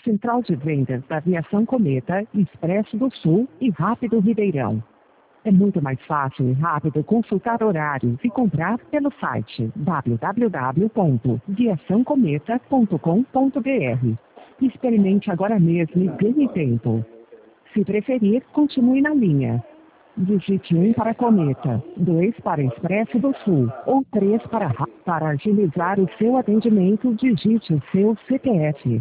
Central de Vendas da Aviação Cometa, Expresso do Sul e Rápido Ribeirão. É muito mais fácil e rápido consultar horários e comprar pelo site www.viaçãocometa.com.br. Experimente agora mesmo e ganhe tempo. Se preferir, continue na linha. Digite 1 para Cometa, 2 para Expresso do Sul ou 3 para agilizar o seu atendimento, digite o seu CPF.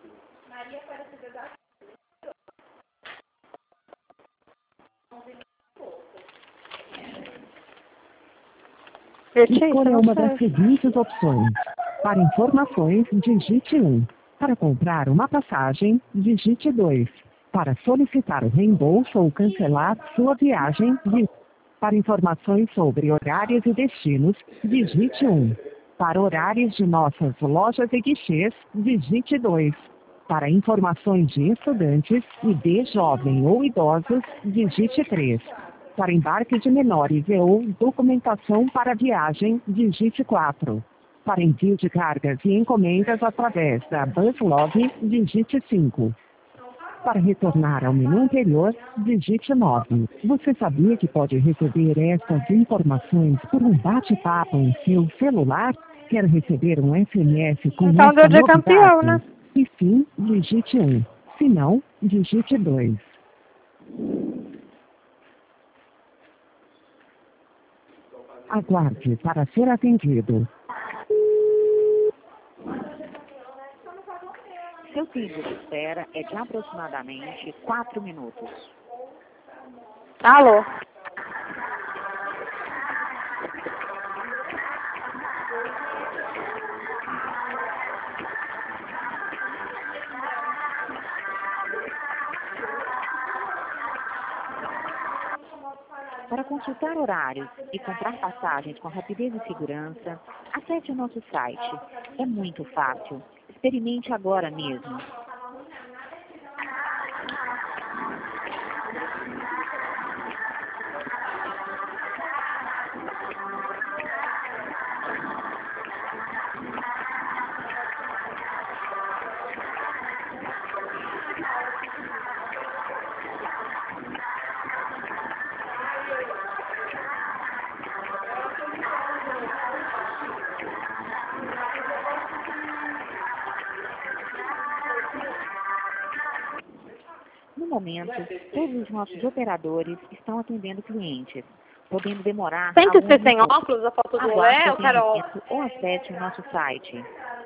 Escolha uma das seguintes opções. Para informações, digite 1. Para comprar uma passagem, digite 2. Para solicitar o reembolso ou cancelar sua viagem, para informações sobre horários e destinos, digite 1. Para horários de nossas lojas e guichês, digite 2. Para informações de estudantes, ID jovem ou idosos, digite 3. Para embarque de menores e ou documentação para viagem, digite 4. Para envio de cargas e encomendas através da BusLog, digite 5. Para retornar ao menu anterior, digite 9. Você sabia que pode receber estas informações por um bate-papo em seu celular? Quer receber um SMS com então, esta deu de campeão, novidade? né? Se sim, digite 1. Se não, digite 2. Aguarde para ser atendido. Seu tempo de espera é de aproximadamente 4 minutos. Alô? Para consultar horários e comprar passagens com rapidez e segurança, acesse o nosso site. É muito fácil. Experimente agora mesmo. No momento, todos os nossos operadores estão atendendo clientes, podendo demorar Tem que alguns ser sem minutos. óculos a foto do Aguarde Léo, o Carol? atendimento ou acesse o nosso site.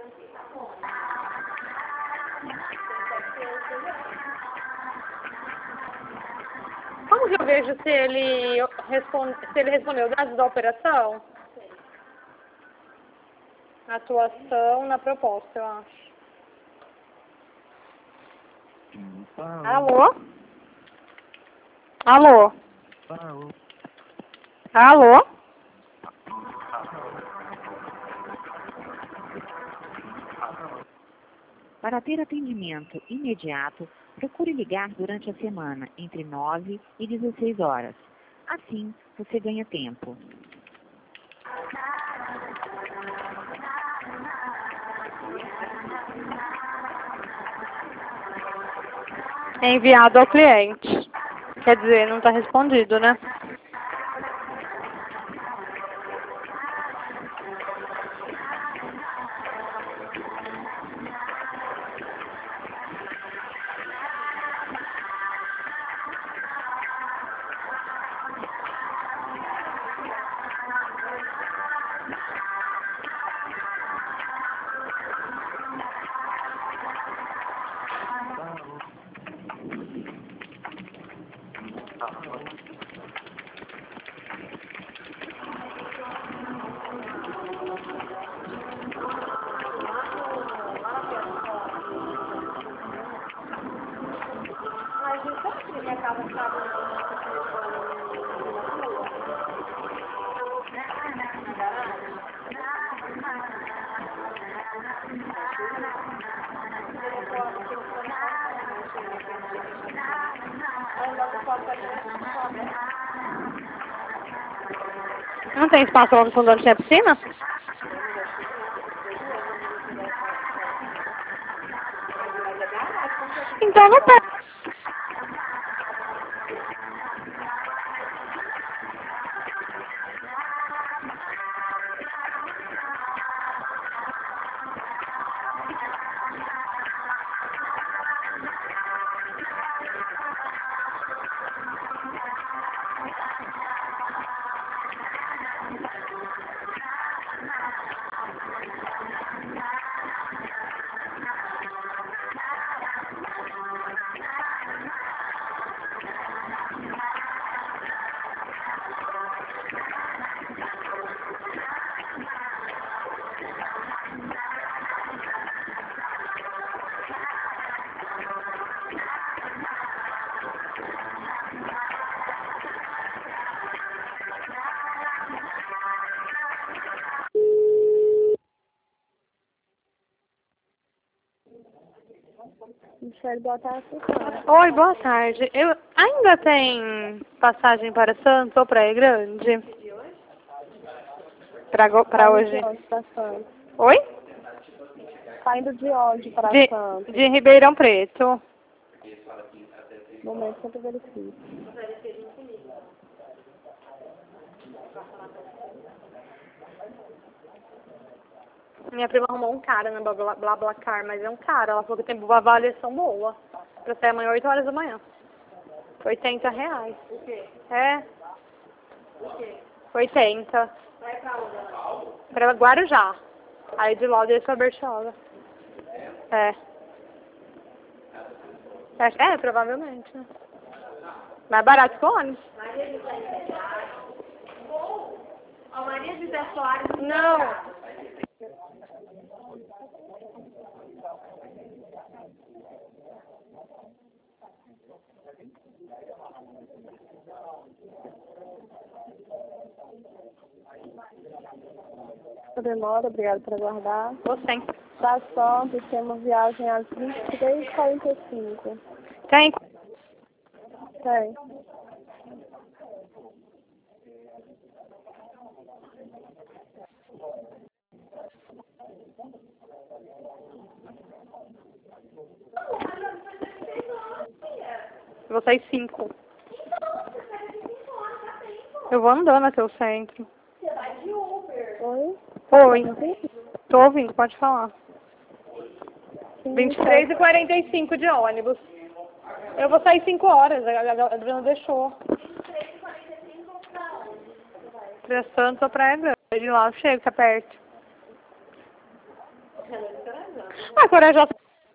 Como que eu vejo se ele respondeu dados da operação? Atuação na proposta, eu acho. Alô? Alô? Alô? Para ter atendimento imediato, procure ligar durante a semana, entre 9 e 16 horas. Assim, você ganha tempo. É enviado ao cliente. Quer dizer, não está respondido, né? Não tem espaço lá no fundo onde tinha piscina? Então não tá. Michele, boa tarde. Oi, boa tarde. Ainda tem passagem para Santos ou Praia Grande? Para hoje? Oi? Saindo de onde para Santos? De Ribeirão Preto. Momento que eu verifico. Minha prima arrumou um cara na BlaBlaCar, mas é um cara. Ela falou que tem uma avaliação boa. Pra sair amanhã, 8 horas da manhã. R$80. O quê? É, O quê? 80. Vai pra onde? Pra Guarujá. Aí de lá eu desço a Bertioga. É. É, provavelmente, né? Mais barato que o ônibus. Maria José Soares. Ó, Maria José Soares. Não. Demora, obrigado por aguardar. Você. Para Santos, temos viagem às 23h45. Tem. Tem. Vou sair 5. Eu vou andando até o centro. Oi? Oi. Tô ouvindo, pode falar. 23h45 de ônibus. Eu vou sair 5 horas, a Adriana deixou. 23h45 pra onde? Pra Santos ou Praia Grande, lá eu chego, tá perto. Ah, Corajosa.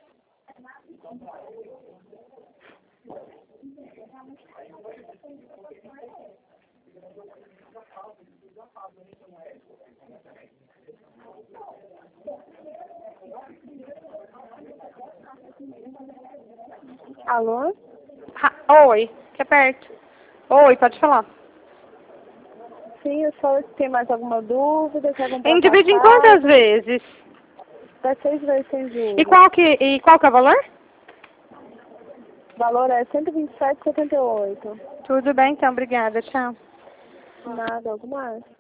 Alô? Oi, que é perto. Oi, pode falar. Sim, o senhor tem mais alguma dúvida? Quer comprar Em divide em passagem? quantas vezes? Vai 6 vezes sem juros. E qual que é o valor? O valor é 127,78. Tudo bem, então, obrigada, tchau. Nada, algo mais?